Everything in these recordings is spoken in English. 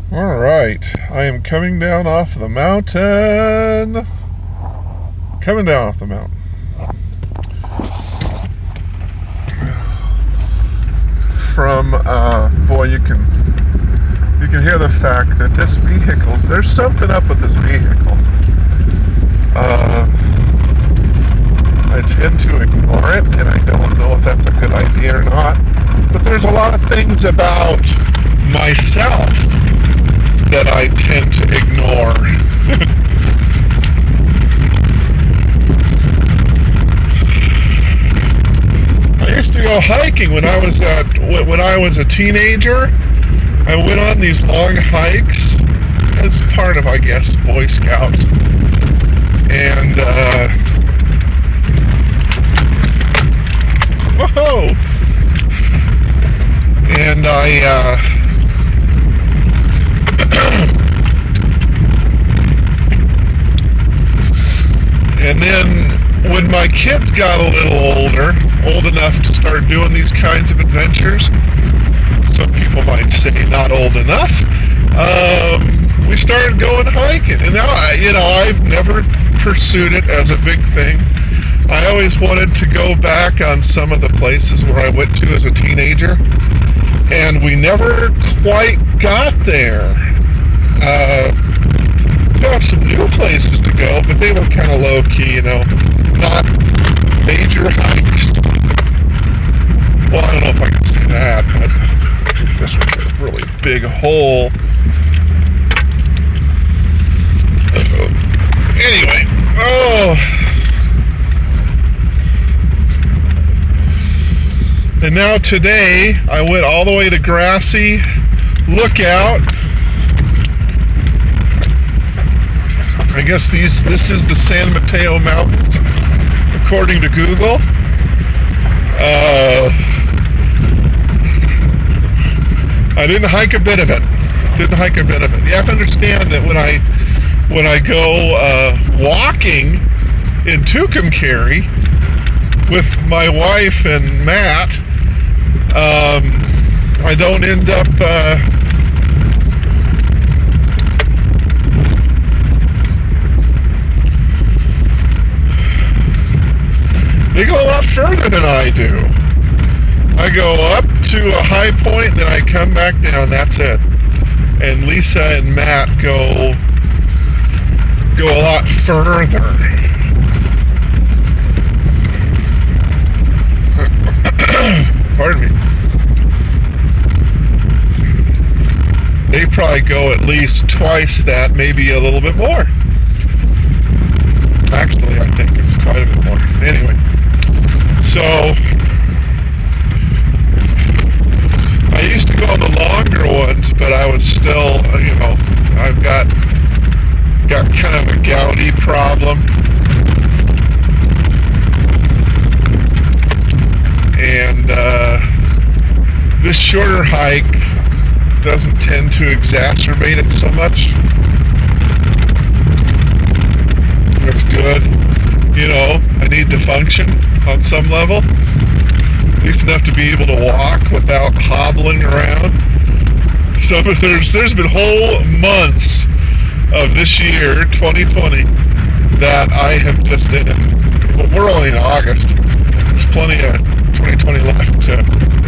Alright, I am coming down off the mountain. Coming down off the mountain. From, boy, you can hear the fact that this vehicle, there's something up with this vehicle. I tend to ignore it, and I don't know if that's a good idea or not. But there's a lot of things about myself that I tend to ignore. I used to go hiking when I was a teenager. I went on these long hikes as part of, I guess, Boy Scouts. And whoa! And and then when my kids got a little older, old enough to start doing these kinds of adventures, some people might say not old enough, we started going hiking. And now, I've never pursued it as a big thing. I always wanted to go back on some of the places where I went to as a teenager, and we never quite got there. We have some new places to go, but they were kind of low-key, not major hikes. Well, I don't know if I can say that, but this was a really big hole. Anyway, and now today, I went all the way to Grassy Lookout. I guess this is the San Mateo Mountains, according to Google. I didn't hike a bit of it. You have to understand that when I go walking in Tucumcari with my wife and Matt, I don't end up they go a lot further than I do. I go up to a high point, then I come back down, that's it. And Lisa and Matt go a lot further. Pardon me. They probably go at least twice that, maybe a little bit more. Actually, I think it's quite a bit more. Anyway, so I used to go on the longer ones, but I was still, I've got kind of a gouty problem. And this shorter hike doesn't tend to exacerbate it so much. That's good. I need to function on some level, at least enough to be able to walk without hobbling around. So there's been whole months of this year, 2020, that I have just been, we're only in August, there's plenty of 2020 left to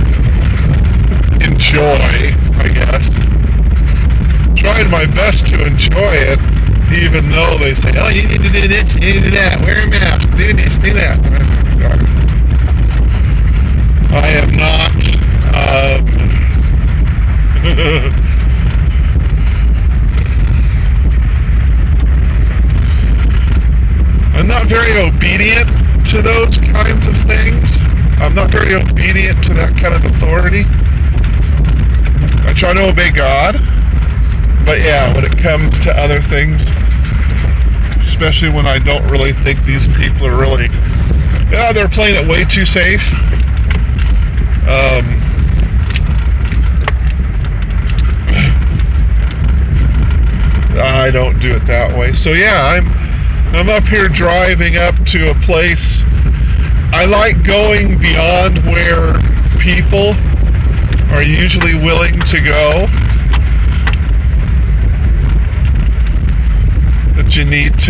enjoy, I guess. Trying my best to enjoy it, even though they say, oh, you need to do this, you need to do that, wear a mask, do this, do that. I am not, I'm not very obedient to those kinds of things. I'm not very obedient to that kind of authority. I try to obey God, but yeah, when it comes to other things, especially when I don't really think these people are really, they're playing it way too safe. I don't do it that way. So yeah, I'm up here driving up to a place. I like going beyond where people are usually willing to go.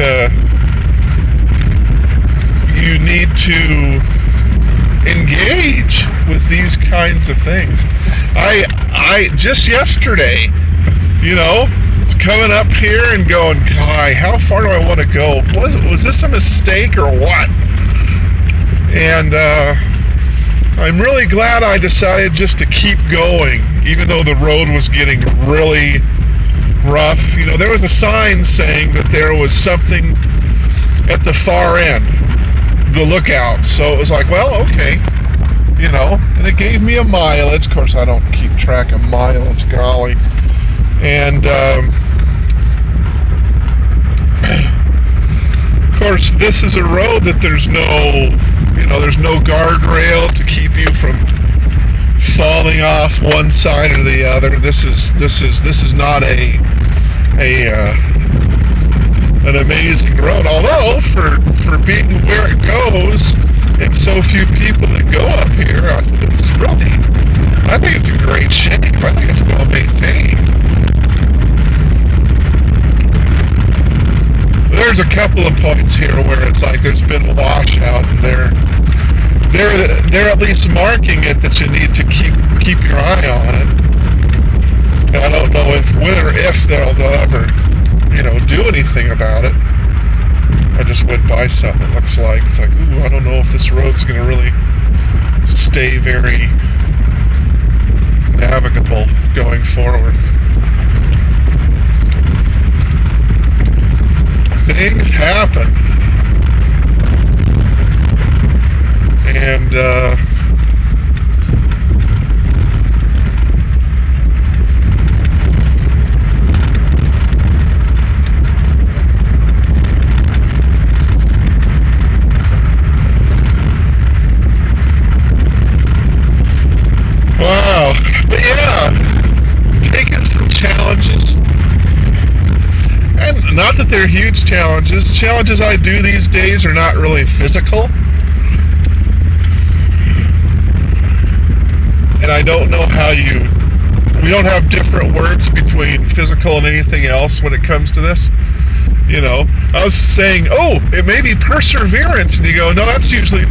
to engage with these kinds of things. I just yesterday, coming up here and going, God, how far do I want to go? Was this a mistake or what? And I'm really glad I decided just to keep going, even though the road was getting really rough. There was a sign saying that there was something at the far end, the lookout. So it was like, well, okay, and it gave me a mileage. Of course, I don't keep track of mileage, golly. And of course, this is a road that there's no guardrail to keep you from falling off one side or the other. This is not an amazing road. Although for being where it goes and so few people that go up here, I think it's in great shape. I think it's well maintained. There's a couple of points here where it's like there's been a washout, and they're at least marking it that you need to keep your eye on it. And I don't know when or if they'll ever, do anything about it. I just went by something. It looks like it's like, ooh, I don't know if this road's going to really stay very navigable going forward. Things happen, and wow, but yeah, taking some challenges. And not that they're huge challenges. The challenges I do these days are not really physical. And I don't know we don't have different words between physical and anything else when it comes to this. I was saying, it may be perseverance. And you go, no, that's usually,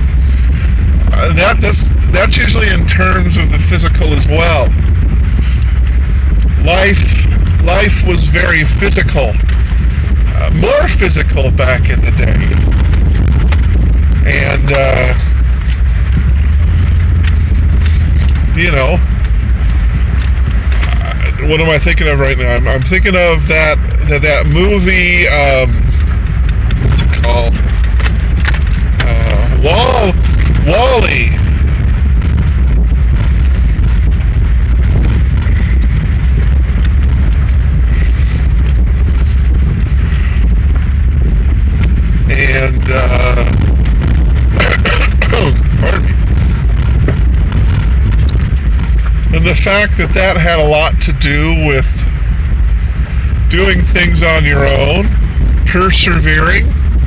that's usually in terms of the physical as well. Life was very physical. More physical back in the day. And, what am I thinking of right now? I'm thinking of that movie, what's it called? WALL-E. And, pardon me. And the fact that had a lot to do with doing things on your own, persevering,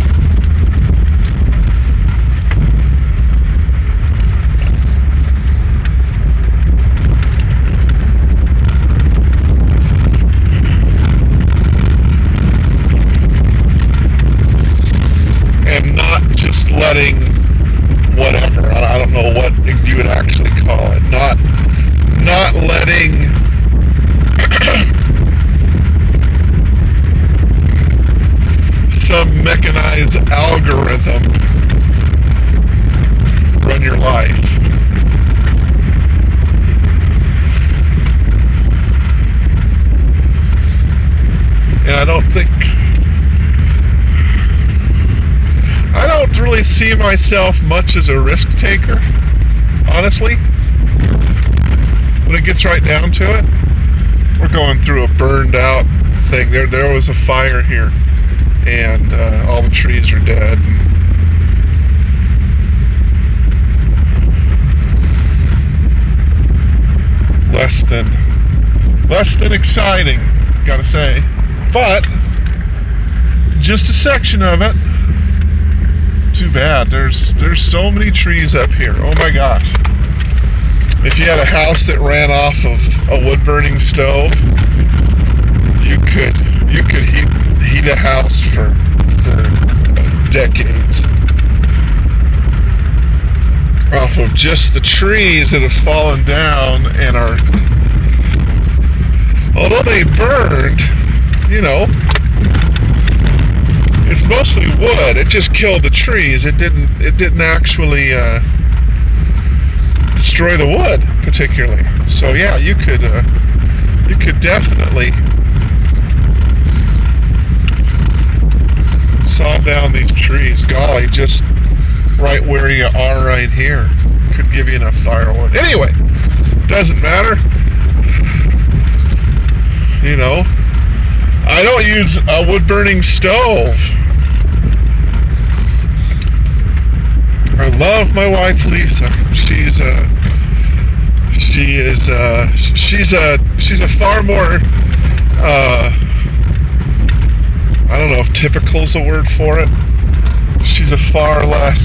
and not just letting whatever, I don't know what you would actually call it, not letting some mechanized algorithm run your life. And I don't really see myself much as a risk taker, honestly. When it gets right down to it, we're going through a burned out thing. There was a fire here, and all the trees are dead. Less than exciting, gotta say. But just a section of it. Too bad. There's so many trees up here. Oh my gosh. If you had a house that ran off of a wood burning stove, you could heat a house for decades off of just the trees that have fallen down and are, although they burned, it's mostly wood. It just killed the trees. It didn't actually destroy the wood particularly. So yeah, you could definitely saw down these trees. Golly, just right where you are right here could give you enough firewood. Anyway, doesn't matter. I don't use a wood-burning stove. I love my wife Lisa. She's a far more I don't know if typical is a word for it. She's a far less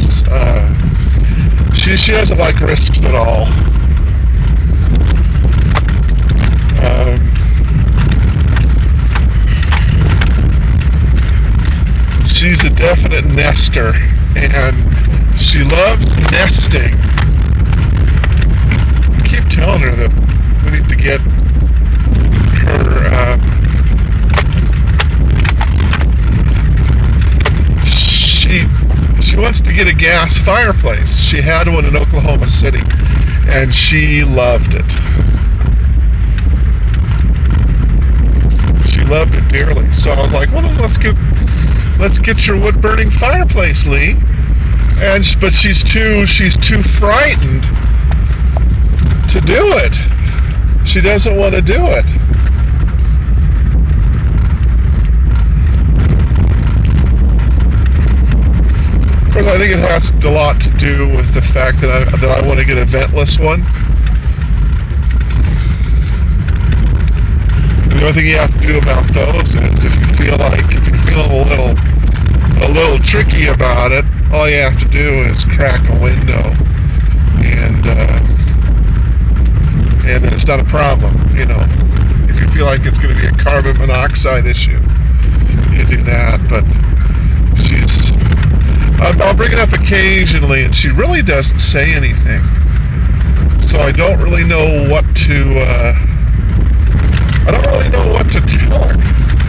she doesn't like risks at all. She's a definite nester, and she loves nesting. I keep telling her that we need to get her she wants to get a gas fireplace. She had one in Oklahoma City, and she loved it. She loved it dearly. So I was like, well, let's get your wood burning fireplace, Lee. But she's too frightened to do it. She doesn't want to do it. Of course, I think it has a lot to do with the fact that I want to get a ventless one. The only thing you have to do about those is if you're feeling a little tricky about it, all you have to do is crack a window, and then it's not a problem. If you feel like it's going to be a carbon monoxide issue, you do that. But I'll bring it up occasionally, and she really doesn't say anything. So I don't really know what to tell her.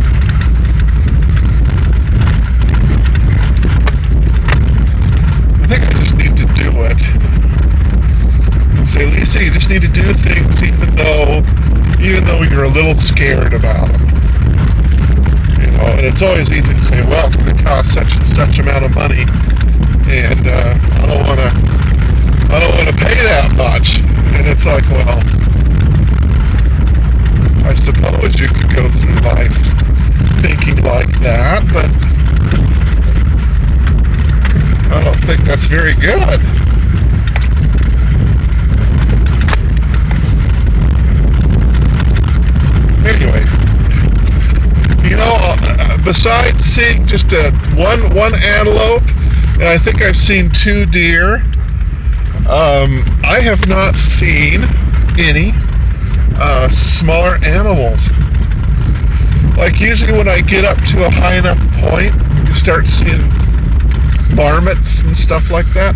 I think I just need to do it. Say, Lisa, you just need to do things even though you're a little scared about them. And it's always easy to say, well, it's going to cost such and such amount of money, and I don't want to pay that much. And it's like, well, I suppose you could go through life thinking like that, but I don't think that's very good. Anyway, besides seeing just one antelope, and I think I've seen 2 deer, I have not seen any smaller animals. Like usually when I get up to a high enough point, you start seeing marmots and stuff like that.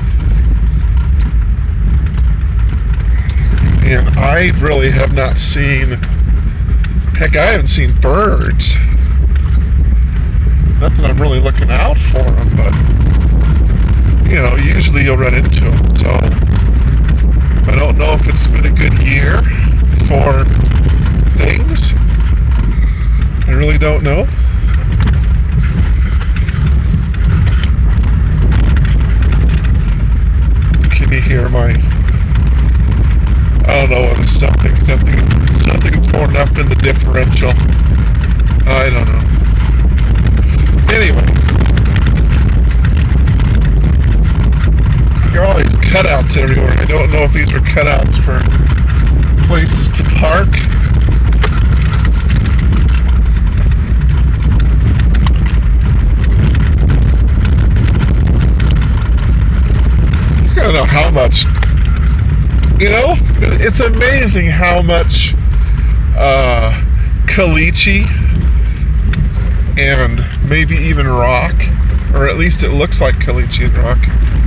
And I really have not seen, heck, I haven't seen birds. Not that I'm really looking out for them, but, usually you'll run into them. So I don't know if it's been a good year for things. I really don't know. Can you hear I don't know whether something's torn up in the differential. I don't know. Anyway, there are all these cutouts everywhere. I don't know if these are cutouts for places to park. I don't know how much. It's amazing how much caliche and maybe even rock or at least it looks like caliche rock.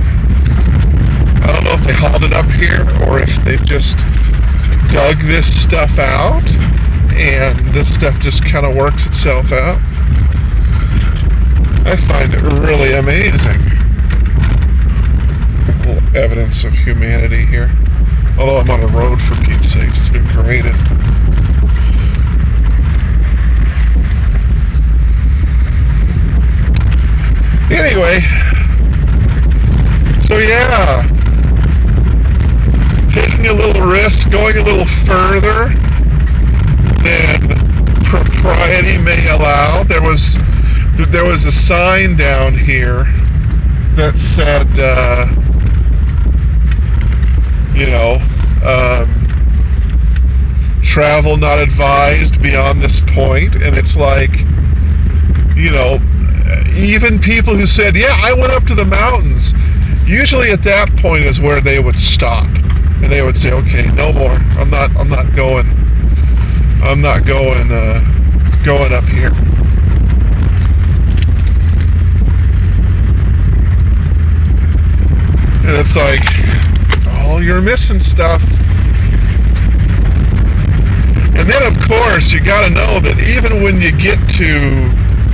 I don't know if they hauled it up here or if they just dug this stuff out and this stuff just kind of works itself out. I find it really amazing. A little evidence of humanity here. Although I'm on a road, for Pete's sake, it's been graded. Anyway, so yeah, taking a little risk, going a little further than propriety may allow. There was a sign down here that said, travel not advised beyond this point, and it's like, even people who said, yeah, I went up to the mountains, usually at that point is where they would stop, and they would say, okay, no more, I'm not going up here. And it's like, oh, you're missing stuff. And then, of course, you got to know that even when you get to,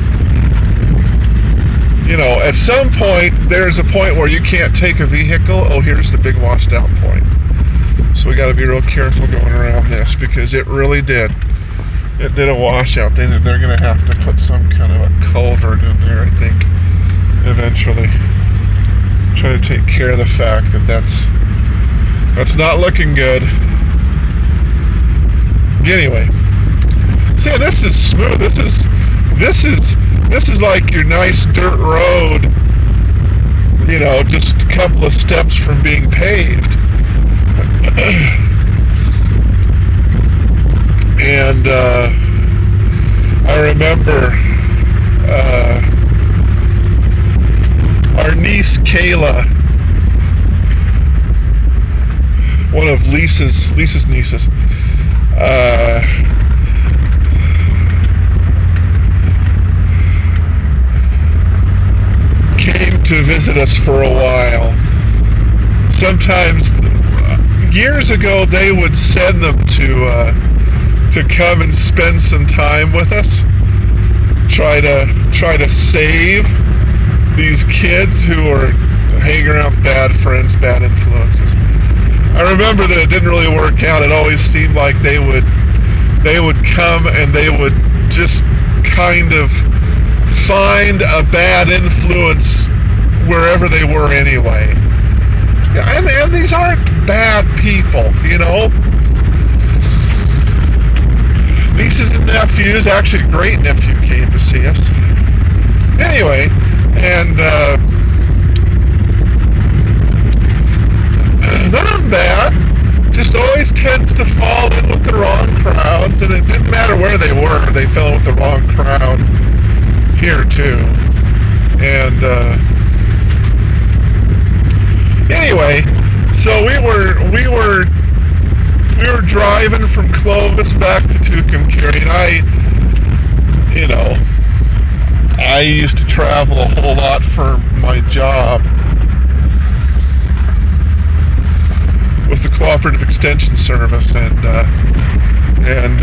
at some point, there's a point where you can't take a vehicle. Oh, here's the big washed out point. So we got to be real careful going around this, because it really did. It did a washout. They're going to have to put some kind of a culvert in there, I think, eventually. Try to take care of the fact that that's not looking good. Anyway, see, this is smooth. This is like your nice dirt road, just a couple of steps from being paved. And I remember our niece Kayla, one of Lisa's nieces, came to visit us for a while. Sometimes, years ago, they would send them to come and spend some time with us. Try to save these kids who are hanging around bad friends, bad influences. I remember that it didn't really work out. It always seemed like they would come and they would just kind of find a bad influence wherever they were anyway. And these aren't bad people, Nieces and nephews, actually a great nephew came to see us. Anyway, and not bad. Just always tends to fall in with the wrong crowds, and it didn't matter where they were, they fell with the wrong crowd here too. And anyway, so we were driving from Clovis back to Tucumcari, and I used to travel a whole lot for my job with the Cooperative Extension Service, and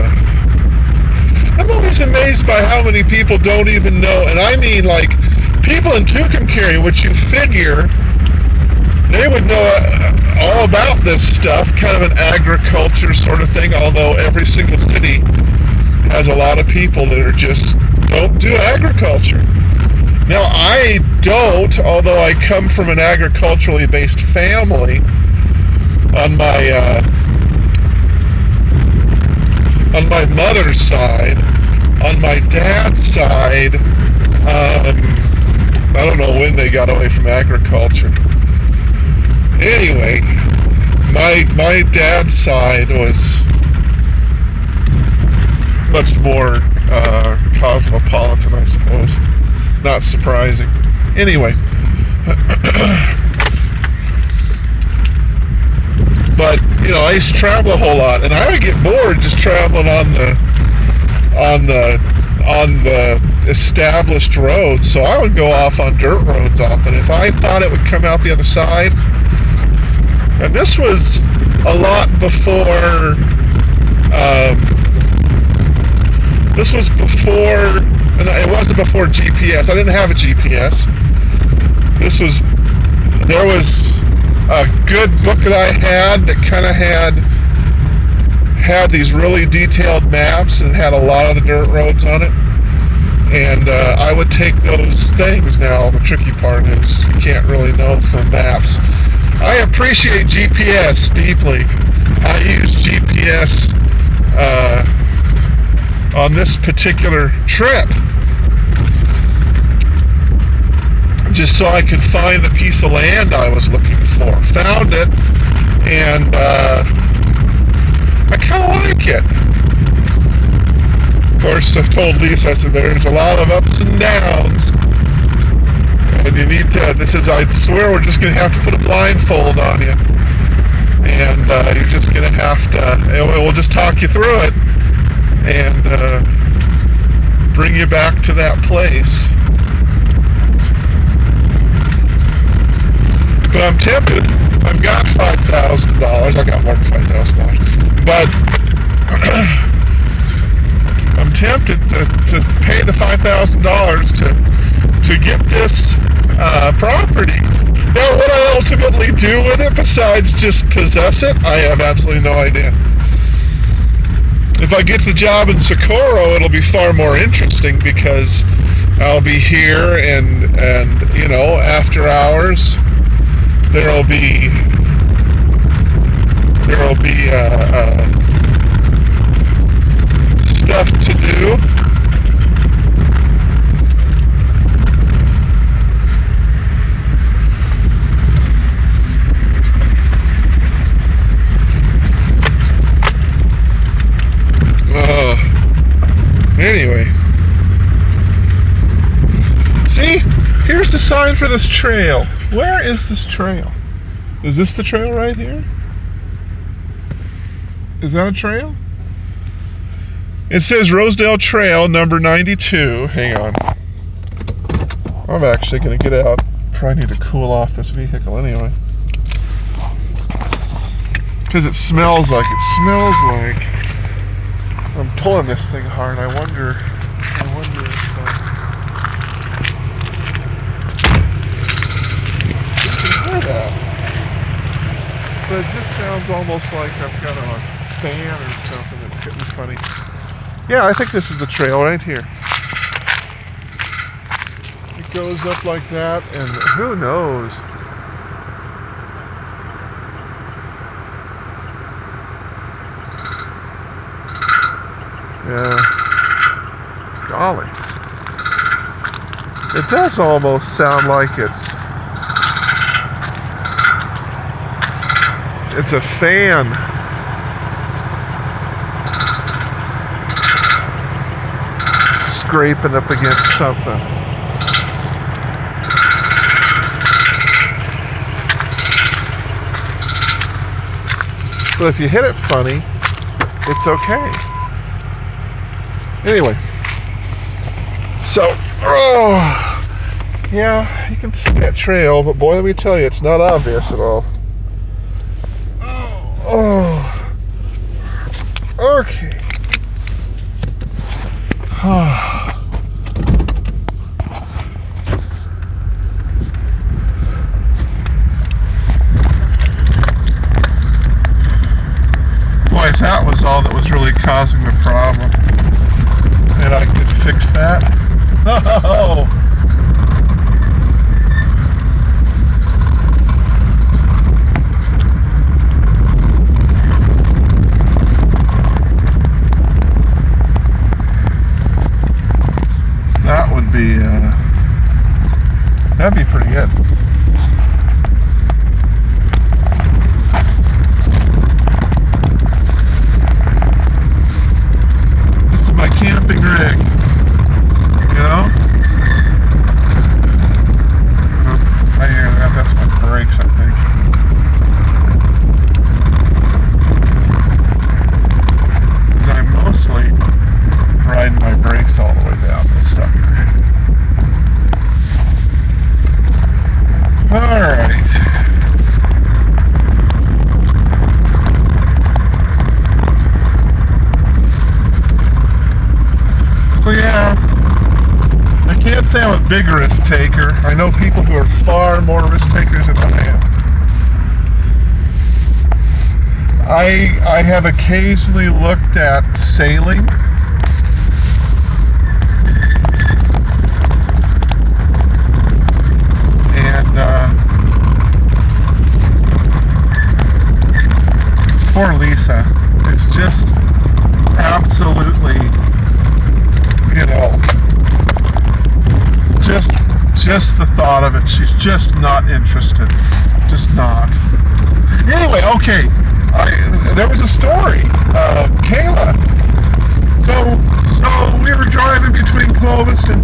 I'm always amazed by how many people don't even know, and I mean like people in Tucumcari, which you figure they would know all about this stuff, kind of an agriculture sort of thing, although every single city has a lot of people that are just don't do agriculture. Now, I don't, although I come from an agriculturally based family on my mother's side. On my dad's side, I don't know when they got away from agriculture. Anyway, my dad's side was much more cosmopolitan, I suppose. Not surprising. Anyway, but I used to travel a whole lot, and I would get bored just traveling on the established roads, so I would go off on dirt roads often. If I thought it would come out the other side, and this was a lot before, and it wasn't before GPS. I didn't have a GPS. There was a good book that I had that kind of had these really detailed maps and had a lot of the dirt roads on it. And I would take those things. Now, the tricky part is you can't really know from maps. I appreciate GPS deeply. I use GPS on this particular trip just so I could find the piece of land I was looking for. Found it, and I kind of like it. Of course, I told Lisa, I said, there's a lot of ups and downs, and you need to, I swear we're just going to have to put a blindfold on you, and you're just going to have to, we'll just talk you through it, and bring you back to that place. But I'm tempted. I've got $5,000. I got more than $5,000. But I'm tempted to pay the $5,000 to get this property. Now, what I ultimately do with it, besides just possess it, I have absolutely no idea. If I get the job in Socorro, it'll be far more interesting because I'll be here and you know, after hours, there'll be stuff to do. Anyway, see, here's the sign for this trail. Where is this trail? Is this the trail right here? Is that a trail? It says Rosedale Trail, number 92. Hang on. I'm actually going to get out. Probably need to cool off this vehicle anyway. Because it smells like I'm pulling this thing hard. I wonder if you can hear that. But it just sounds almost like I've got a fan or something that's getting funny. Yeah, I think this is the trail right here. It goes up like that, and who knows? Yeah. Golly. It does almost sound like it's a fan. Scraping up against something. But if you hit it funny, it's okay. Anyway, so, yeah, you can see that trail, but boy, let me tell you, it's not obvious at all. Okay. Boy, if that was all that was really causing the problem, and I could fix that. Oh! That would be, that'd be pretty good. This is my camping rig, you know? I hear that, that's my brakes, I think. I'm mostly riding my brakes all the way down this sucker. big risk taker. I know people who are far more risk takers than I am. I have occasionally looked at sailing. And poor Lisa. It's just absolutely, just the thought of it. She's just not interested. Just not. Anyway, okay. There was a story. Kayla. So we were driving between Clovis and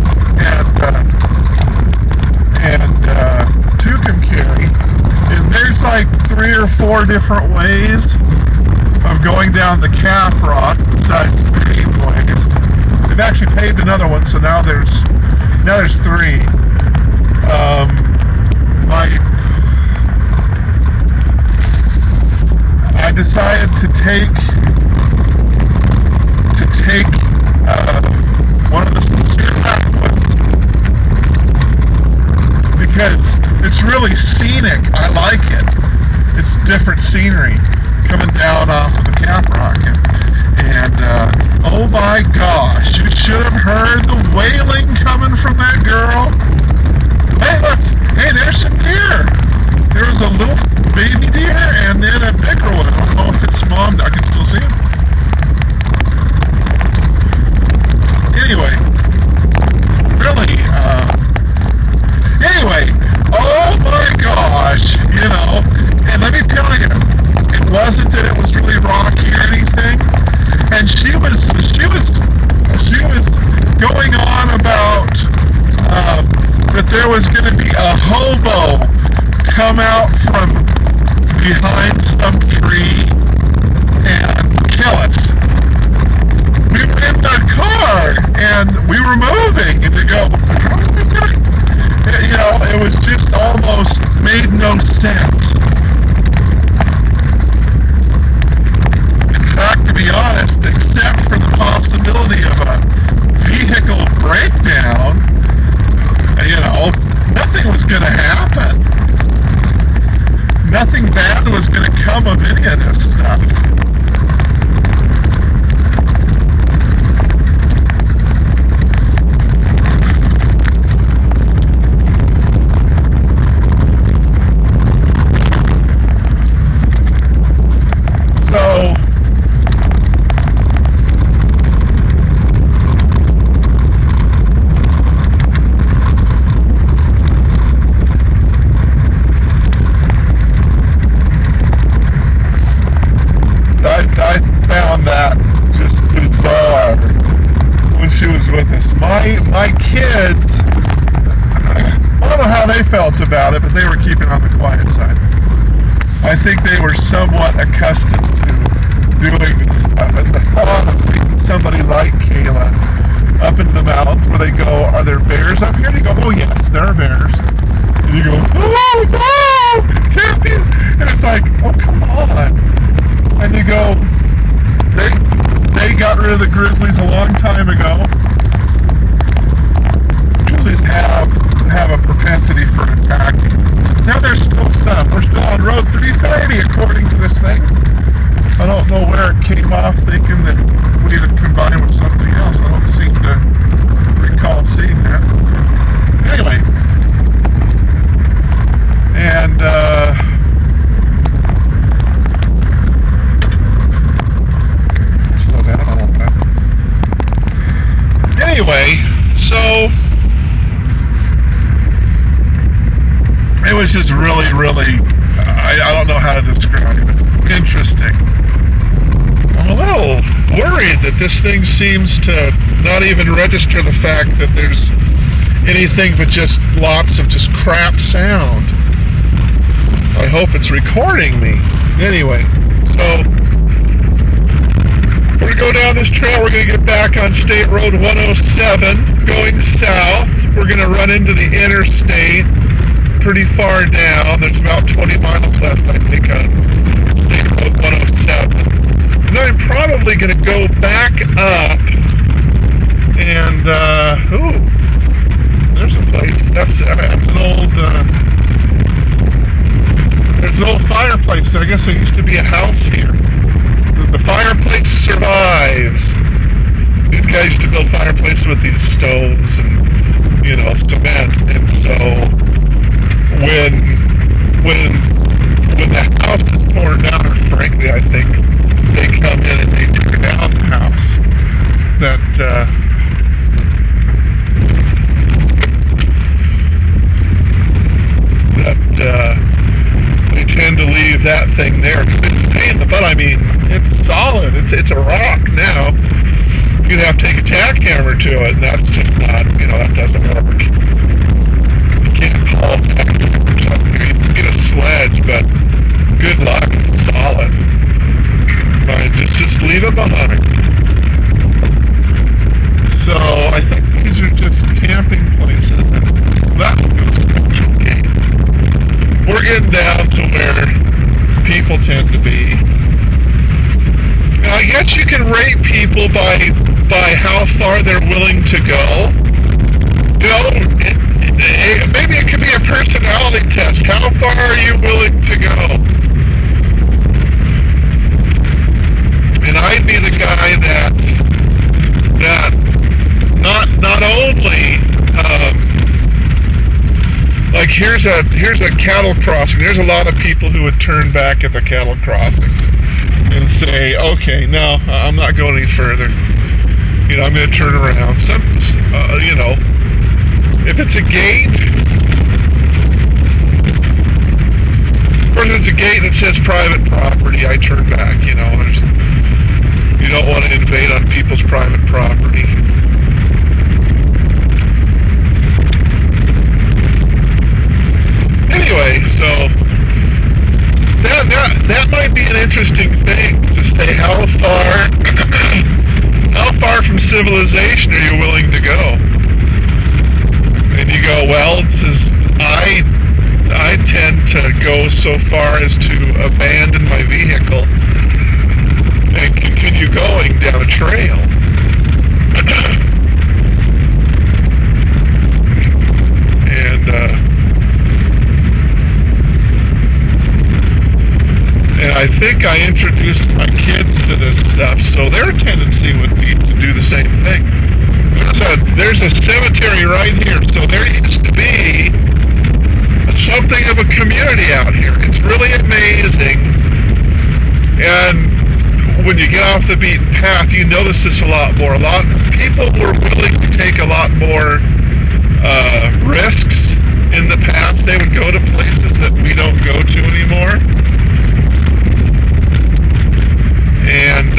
Tucumcari, and there's like 3 or 4 different ways of going down the calf rock besides the paved ways. They've actually paved another one, so now there's 3. I decided to take one of the sincere pathways because it's really scenic. I like it. It's different scenery coming down off of the Calf Rock, and oh my gosh, you should have heard the wailing coming from that girl. Hey, look! Hey, there's some deer. There was a little baby deer and then a bigger one. I don't know if it's mom. I can still see him. Anyway, really, oh my gosh, and let me tell you, it wasn't that it was really rocky or anything, and she was going on about, that there was going to be a hobo come out from behind some tree and kill us. We were in the car and we were moving, and to go, it was just almost made no sense. In fact, to be honest, except for the possibility of a vehicle breakdown, nothing was going to happen. Nothing bad was going to come of any of this stuff. I found that just bizarre when she was with us. My kids, I don't know how they felt about it, but they were keeping on the quiet side. I think they were somewhat accustomed to doing this stuff, and the thought of seeing somebody like Kayla up in the mountains where they go, are there bears up here? And you go, oh yes, there are bears. And you go, oh no, can't be. And it's like, oh come on. And you go, they got rid of the grizzlies a long time ago. Grizzlies have a propensity for attacking. Now there's still some. We're still on Road 330 according to this thing. I don't know where it came off thinking that we had combined with something else. I don't seem to recall seeing that. Anyway. And slow down a little bit. Anyway, so it was just really, I don't know how to describe it. Interesting. I'm a little worried that this thing seems to not even register the fact that there's anything but just lots of just crap sound. I hope it's recording me. Anyway, so we're going to go down this trail. We're going to get back on State Road 107 going south. We're going to run into the interstate pretty far down. There's about 20 miles left, I think, on State Road 107. And then I'm probably going to go back up and, there's a place. they tend to leave that thing there. It's a pain in the butt. I mean, it's solid. It's a rock now. You'd have to take a jackhammer to it, and that's just not, that doesn't work. You can't haul a jackhammer or something. You can get a sledge, but good luck. It's solid. Just leave it behind. So I think these are just camping places. That was a neutral gate. We're getting down to where people tend to be. Now, I guess you can rate people by how far they're willing to go. Maybe it could be a personality test. How far are you willing to go? And I'd be the guy that not only like here's a cattle crossing. There's a lot of people who would turn back at the cattle crossing and say, okay, no, I'm not going any further. I'm going to turn around. If it's a gate, of course, if it's a gate that says private property, I turn back. You don't want to invade on people's private property. Anyway, so that might be an interesting thing to say. How far from civilization are you willing to go? And you go, well, I tend to go so far as to abandon my vehicle and continue going down a trail. And I think I introduced my kids to this stuff, so their tendency would be to do the same thing. There's a cemetery right here, so there used to be something of a community out here. It's really amazing. And when you get off the beaten path, you notice this a lot more. People were willing to take a lot more risks in the past. They would go to places that we don't go to anymore. And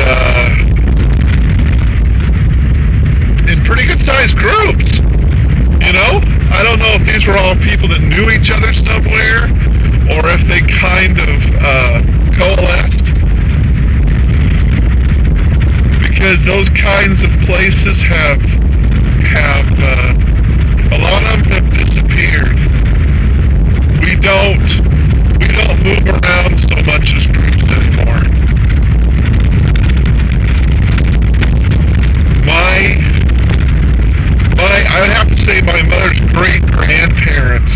in pretty good sized groups. I don't know if these were all people that knew each other somewhere, or if they kind of coalesced. Because those kinds of places have a lot of them have disappeared. We don't move around so much as groups anymore. I would have to say my mother's great-grandparents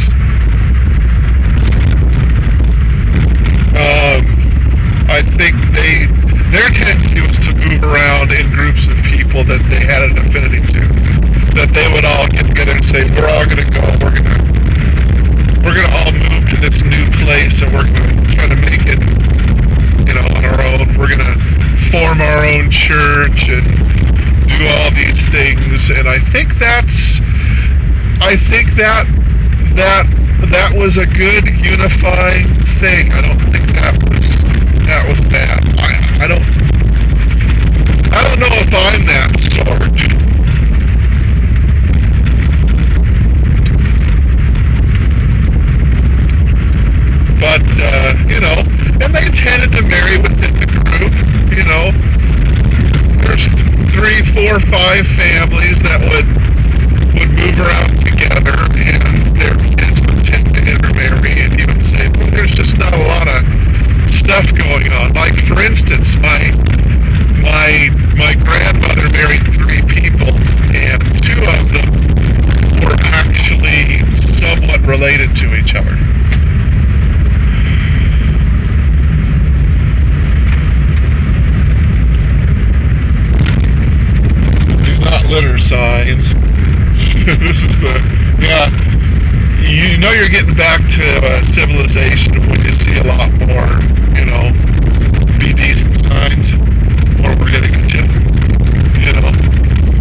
I think their tendency was to move around in groups of people that they had an affinity to. That they would all get together and say, we're all going to go, we're going to all move to this new place, and we're going to try to make it, on our own. We're going to form our own church and do all these things. And I think that was a good unifying thing. I don't think that was bad. I don't know if I'm that sort. But and they tended to marry within the group. There's 3, 4, 5 families that would move around together, and their kids would tend to intermarry, and you would say, well, there's just not a lot of stuff going on. Like, for instance, my grandmother married 3 people, and 2 of them were actually somewhat related to each other. These not litter signs. This is you're getting back to civilization when you see a lot more, be decent signs, or we're gonna get you,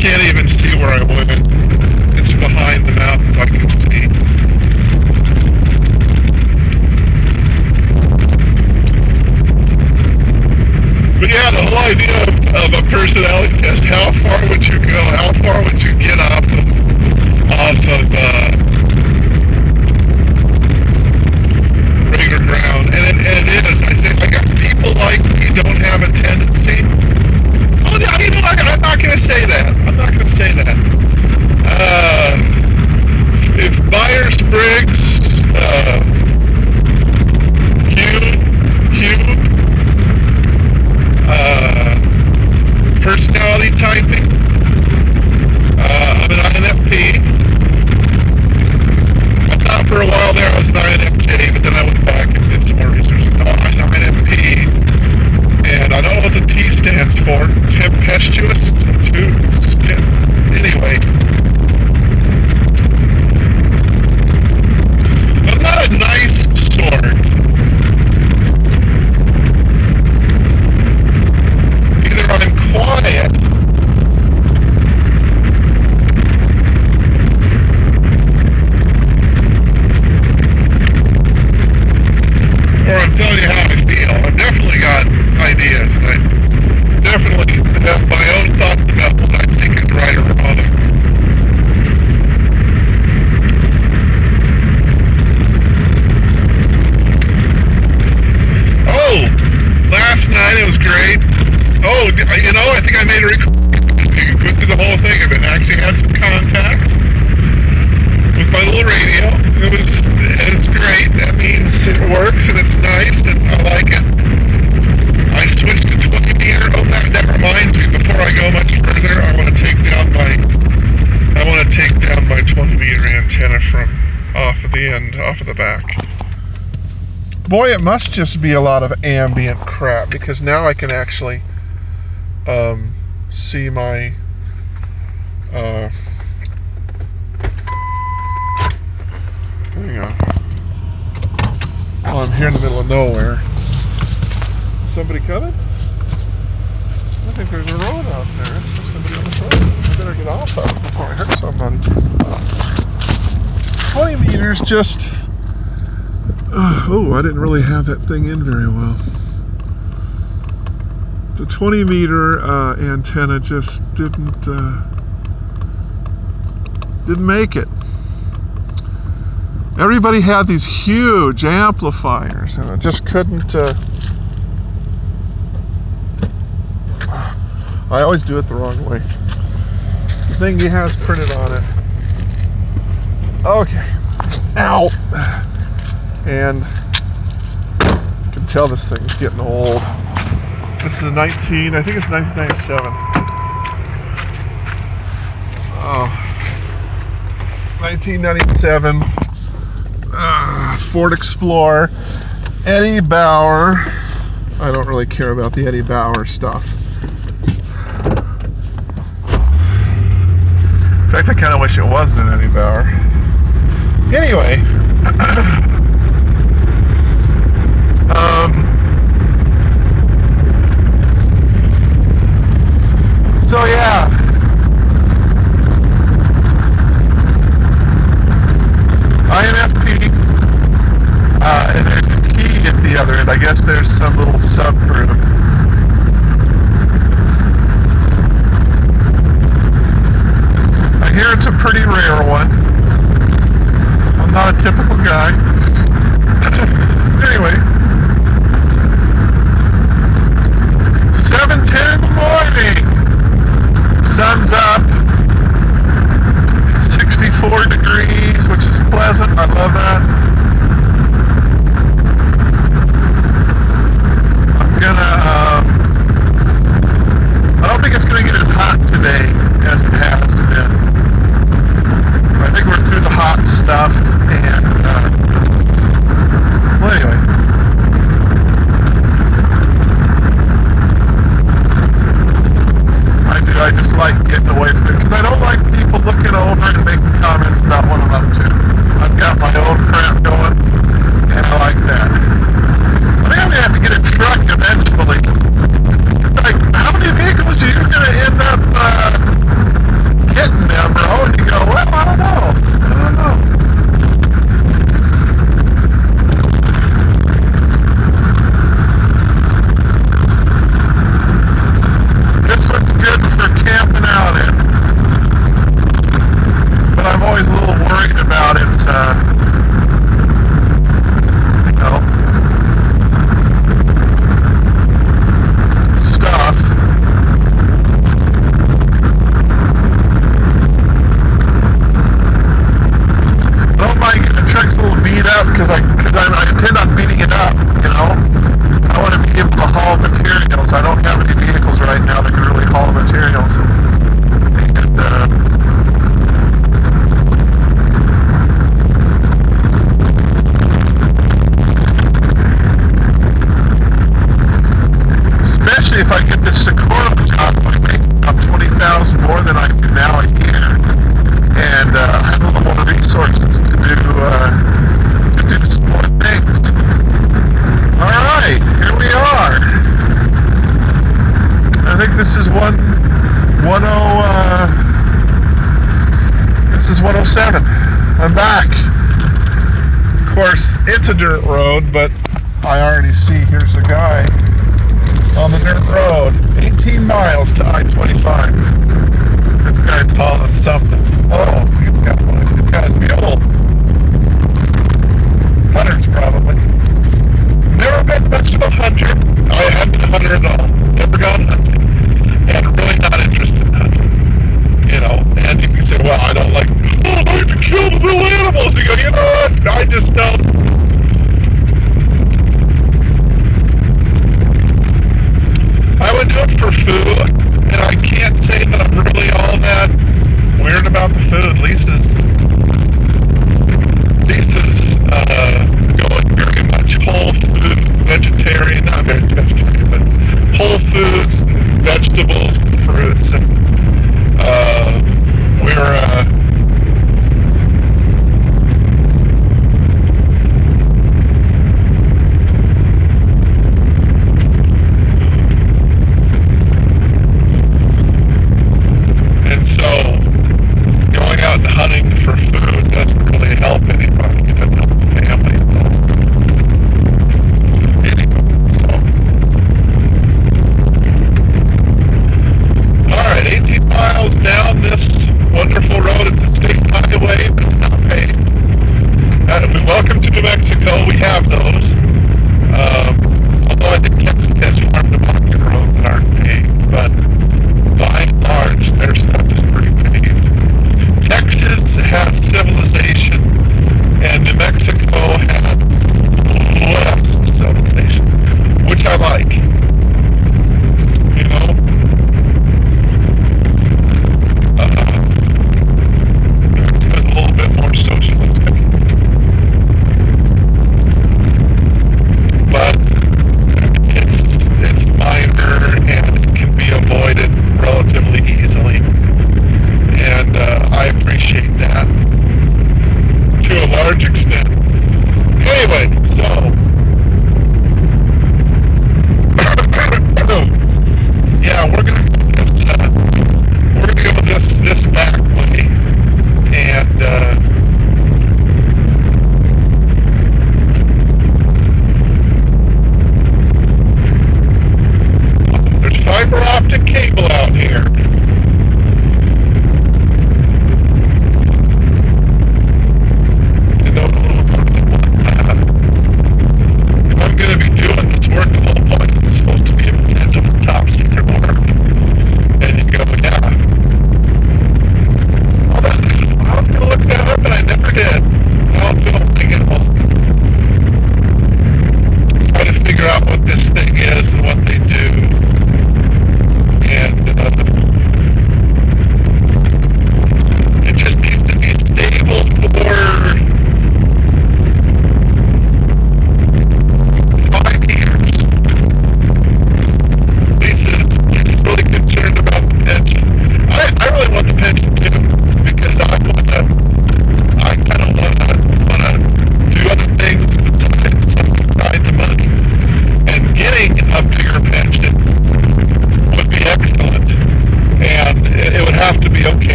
can't even see where I went. It's behind the mountains, I can see. But yeah, the whole idea of a personality test, how far would you go? How far would you get off of regular ground? And it is. I think people like me don't have a tendency. Oh, yeah, you know, I'm not going to say that. I'm not going to say that. If Myers-Briggs, Cube, personality typing, I'm an INFP. I thought for a while there I was an INFJ, but then I went back and did some more research. No, I'm an INFP, and I don't know what the T stands for. Tempestuous? Anyway. I'm not a nice sort. Either I'm quiet, or I'm telling you how I feel. I've definitely got ideas. I definitely have my own thoughts about what I think is right or wrong. Oh, last night it was great. Oh, you know, I think I made a recording. Went through the whole thing of it. I actually had some contact with my little radio. It's great. That means it works and it's nice and I like it. I switched to 20 meter. Oh, that reminds me. Before I go much further, I want to take down my 20 meter antenna from off of the back. Boy, it must just be a lot of ambient crap because now I can actually see my hang on. Oh, I'm here in the middle of nowhere. Somebody coming? I think there's a road out there. There's somebody on the road. I better get off of it before I hurt somebody. 20 meters just... oh, I didn't really have that thing in very well. The 20 meter antenna just didn't make it. Everybody had these huge amplifiers, and I just couldn't. I always do it the wrong way. The thing he has printed on it. Okay. Ow. And you can tell this thing's getting old. This is I think it's 1997. Oh. 1997. Ford Explorer. Eddie Bauer. I don't really care about the Eddie Bauer stuff. In fact, I kind of wish it wasn't an Eddie Bauer. Anyway. So yeah. INFP. And there's a key at the other end. I guess there's some little subgroup. I hear it's a pretty rare one. I'm not a typical guy. Anyway. 7:10 in the morning. dirt road, but I already see here's the guy on the dirt road. 18 miles to